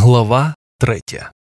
Глава 3.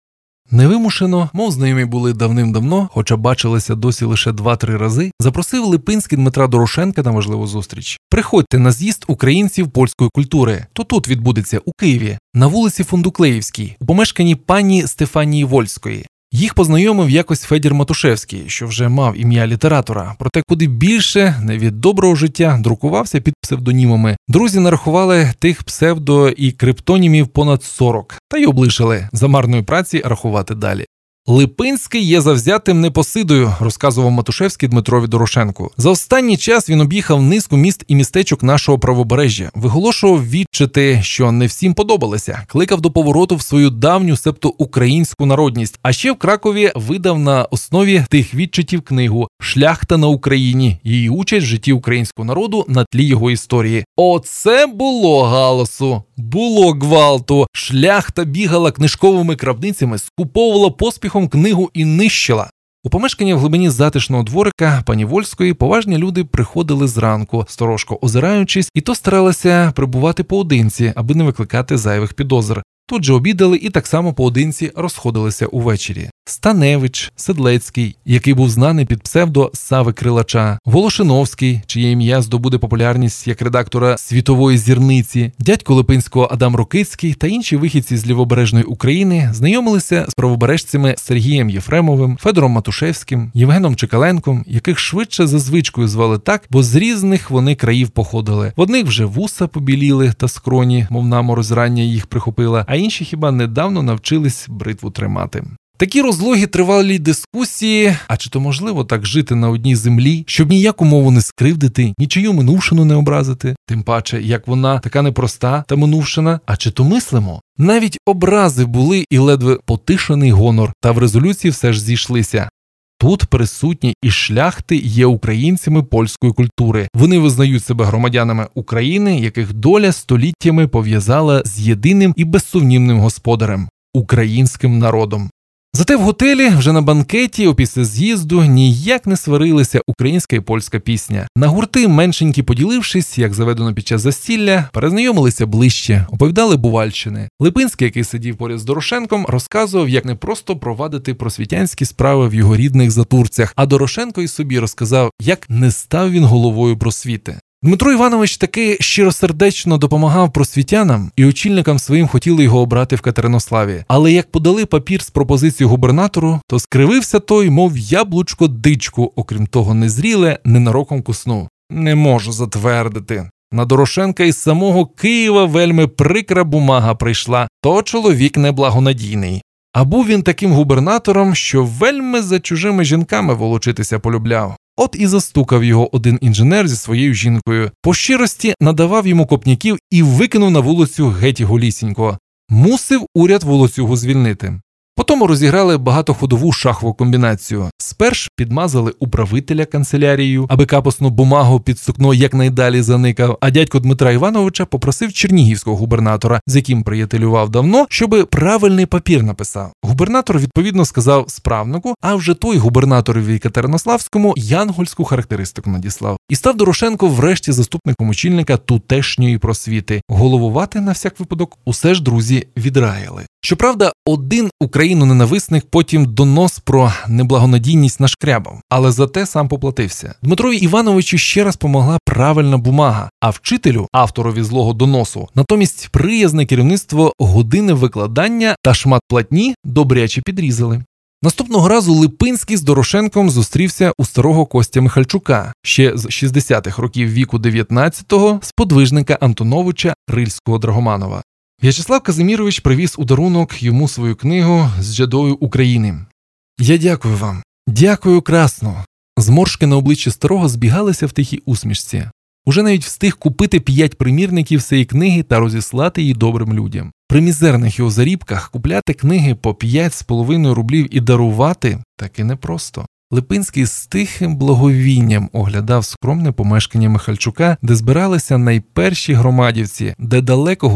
Невимушено, мов знайомі були давним-давно, хоча бачилися досі лише 2-3 рази, запросив Липинський Дмитра Дорошенка на важливу зустріч. Приходьте на з'їзд українців польської культури. То тут відбудеться, у Києві, на вулиці Фундуклеївській, у помешканні пані Стефанії Вольської. Їх познайомив якось Федір Матушевський, що вже мав ім'я літератора. Проте куди більше, не від доброго життя, друкувався під псевдонімами. Друзі нарахували тих псевдо і криптонімів понад 40, та й облишили за марної праці рахувати далі. «Липинський є завзятим непосидою», – розказував Матушевський Дмитрові Дорошенку. За останній час він об'їхав низку міст і містечок нашого правобережжя, виголошував відчити, що не всім подобалися, кликав до повороту в свою давню, себто українську народність. А ще в Кракові видав на основі тих відчитів книгу «Шляхта на Україні. Її участь в житті українського народу на тлі його історії». Оце було галасу! Було гвалту. Шляхта бігала книжковими крамницями, скуповувала поспіхом книгу і нищила. У помешкання в глибині затишного дворика пані Вольської поважні люди приходили зранку, сторожко озираючись, і то старалися прибувати поодинці, аби не викликати зайвих підозр. Тут же обідали і так само поодинці розходилися увечері. Станевич, Седлецький, який був знаний під псевдо Сави Крилача, Волошиновський, чиє ім'я здобуде популярність як редактора «Світової зірниці», дядько Липинського Адам Рокицький та інші вихідці з лівобережної України знайомилися з правобережцями Сергієм Єфремовим, Федором Матушевським, Євгеном Чекаленком, яких швидше за звичкою звали так, бо з різних вони країв походили. В одних вже вуса побіліли та скроні, мов намор зрання їх прихопила, а інші хіба недавно навчились бритву тримати. Такі розлогі тривалі дискусії, а чи то можливо так жити на одній землі, щоб ніяку мову не скривдити, нічию минувшину не образити, тим паче, як вона така непроста та минувшина, а чи то мислимо? Навіть образи були і ледве потишений гонор, та в резолюції все ж зійшлися. Тут присутні і шляхти є українцями польської культури. Вони визнають себе громадянами України, яких доля століттями пов'язала з єдиним і безсумнівним господарем – українським народом. Зате в готелі, вже на банкеті, опісля з'їзду, ніяк не сварилися українська і польська пісня. На гурти, меншенькі поділившись, як заведено під час застілля, перезнайомилися ближче, оповідали бувальщини. Липинський, який сидів поряд з Дорошенком, розказував, як не просто провадити просвітянські справи в його рідних Затурцях, а Дорошенко і собі розказав, як не став він головою просвіти. Дмитро Іванович таки щиросердечно допомагав просвітянам, і очільникам своїм хотіли його обрати в Катеринославі. Але як подали папір з пропозицією губернатору, то скривився той, мов яблучко дичку, окрім того незріле, ненароком куснув. Не можу затвердити. На Дорошенка із самого Києва вельми прикра бумага прийшла, то чоловік неблагонадійний. А був він таким губернатором, що вельми за чужими жінками волочитися полюбляв. От і застукав його один інженер зі своєю жінкою. По щирості надавав йому копняків і викинув на вулицю геть голісінько. Мусив уряд волоцюгу звільнити. Потім розіграли багатоходову шахову комбінацію. Сперш підмазали управителя канцелярією, аби капусну бумагу під сукно якнайдалі заникав, а дядько Дмитра Івановича попросив чернігівського губернатора, з яким приятелював давно, щоби правильний папір написав. Губернатор відповідно сказав справнику, а вже той губернаторові Катеринославському янгольську характеристику надіслав. І став Дорошенко врешті заступником очільника тутешньої просвіти. Головувати на всяк випадок усе ж друзі відраяли. Щоправда, один україноненависник потім донос про неблагонадійність нашкрябав, але зате сам поплатився. Дмитрові Івановичу ще раз помогла правильна бумага, а вчителю, авторові злого доносу, натомість приязне керівництво години викладання та шмат платні добряче підрізали. Наступного разу Липинський з Дорошенком зустрівся у старого Костя Михальчука, ще з 60-х років віку 19-го, сподвижника Антоновича Рильського-Драгоманова. В'ячеслав Казимірович привіз у дарунок йому свою книгу «З джедою України». «Я дякую вам. Дякую красно». Зморшки на обличчі старого збігалися в тихій усмішці. Уже навіть встиг купити 5 примірників цієї книги та розіслати її добрим людям. При мізерних його зарібках купляти книги по 5,5 рублів і дарувати – таки непросто. Липинський з тихим благовінням оглядав скромне помешкання Михальчука, де збиралися найперші громадівці, де далекого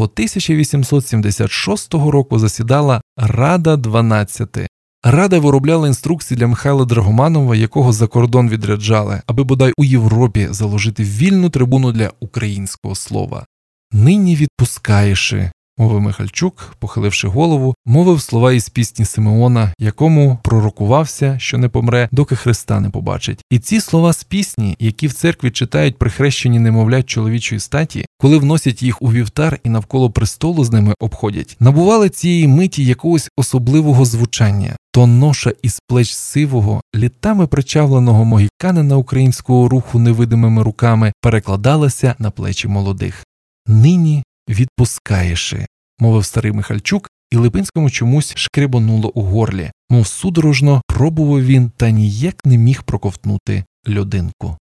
1876 року засідала Рада 12. Рада виробляла інструкції для Михайла Драгоманова, якого за кордон відряджали, аби бодай у Європі заложити вільну трибуну для українського слова. «Нині відпускаєши, мовив Михальчук, похиливши голову, мовив слова із пісні Симеона, якому пророкувався, що не помре, доки Христа не побачить. І ці слова з пісні, які в церкві читають при хрещенні немовлят чоловічої статі, коли вносять їх у вівтар і навколо престолу з ними обходять, набували цієї миті якогось особливого звучання. То ноша із плеч сивого, літами причавленого могіканина українського руху невидимими руками перекладалася на плечі молодих. «Нині відпускаєши», – мовив старий Михальчук, і Липинському чомусь шкребонуло у горлі, мов судорожно пробував він та ніяк не міг проковтнути льодинку.